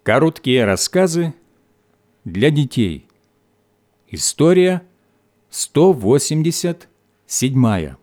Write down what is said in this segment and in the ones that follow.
Короткие рассказы для детей. История 187.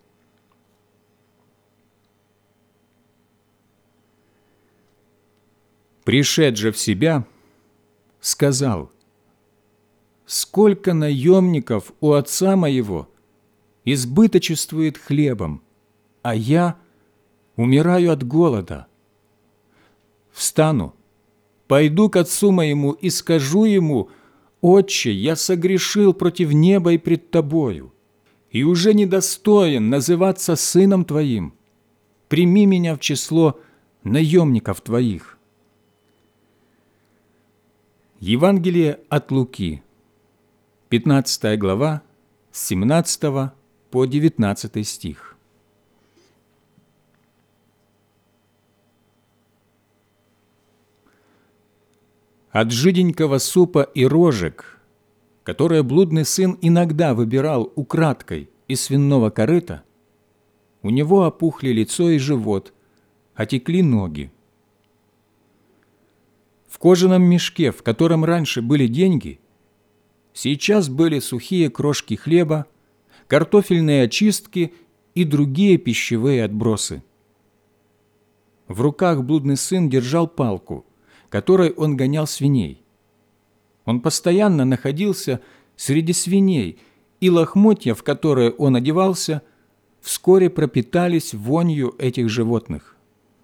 Пришед же в себя, сказал: «Сколько наемников у отца моего избыточествует хлебом, а я умираю от голода. Встану, пойду к отцу моему и скажу ему: Отче, я согрешил против неба и пред тобою, и уже недостоин называться сыном твоим. Прими меня в число наемников твоих». Евангелие от Луки, 15 глава, с 17 по 19 стих. От жиденького супа и рожек, которые блудный сын иногда выбирал украдкой из свиного корыта, у него опухли лицо и живот, отекли ноги. В кожаном мешке, в котором раньше были деньги, сейчас были сухие крошки хлеба, картофельные очистки и другие пищевые отбросы. В руках блудный сын держал палку, которой он гонял свиней. Он постоянно находился среди свиней, и лохмотья, в которые он одевался, вскоре пропитались вонью этих животных.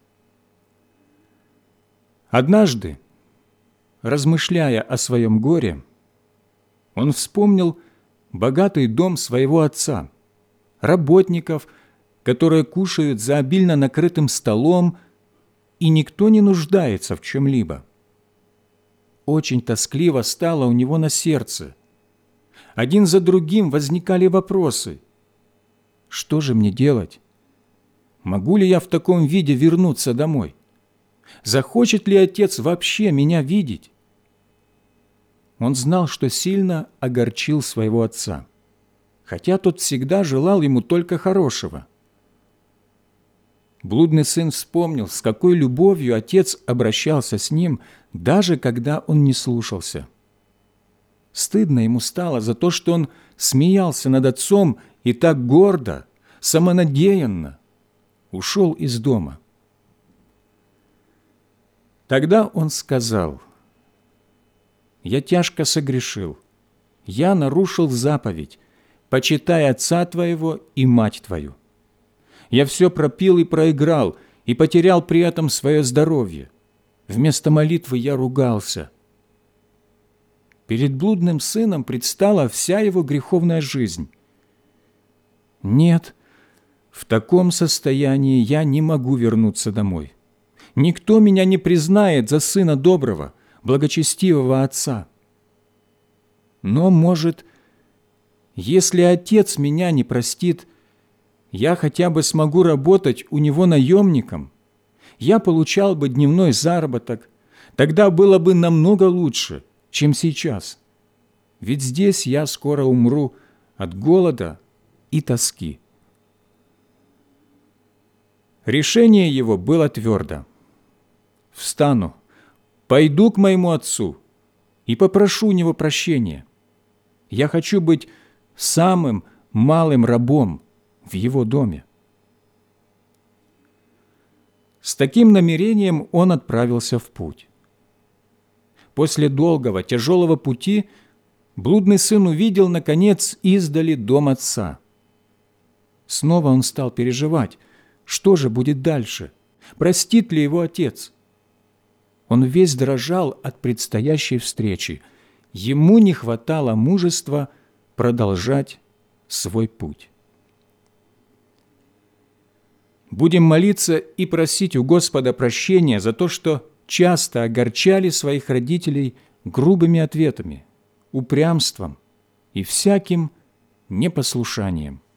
Однажды, размышляя о своем горе, он вспомнил богатый дом своего отца, работников, которые кушают за обильно накрытым столом, и никто не нуждается в чем-либо. Очень тоскливо стало у него на сердце. Один за другим возникали вопросы: что же мне делать? Могу ли я в таком виде вернуться домой? Захочет ли отец вообще меня видеть? Он знал, что сильно огорчил своего отца, хотя тот всегда желал ему только хорошего. Блудный сын вспомнил, с какой любовью отец обращался с ним, даже когда он не слушался. Стыдно ему стало за то, что он смеялся над отцом и так гордо, самонадеянно ушел из дома. Тогда он сказал: «Я тяжко согрешил, я нарушил заповедь: почитай отца твоего и мать твою. Я все пропил и проиграл, и потерял при этом свое здоровье. Вместо молитвы я ругался». Перед блудным сыном предстала вся его греховная жизнь. Нет, в таком состоянии я не могу вернуться домой. Никто меня не признает за сына доброго, благочестивого отца. Но, может, если отец меня не простит, я хотя бы смогу работать у него наемником. Я получал бы дневной заработок. Тогда было бы намного лучше, чем сейчас. Ведь здесь я скоро умру от голода и тоски. Решение его было твердо. «Встану, пойду к моему отцу и попрошу у него прощения. Я хочу быть самым малым рабом в его доме». С таким намерением он отправился в путь. После долгого, тяжелого пути блудный сын увидел, наконец, издали дом отца. Снова он стал переживать, что же будет дальше, простит ли его отец. Он весь дрожал от предстоящей встречи. Ему не хватало мужества продолжать свой путь. Будем молиться и просить у Господа прощения за то, что часто огорчали своих родителей грубыми ответами, упрямством и всяким непослушанием.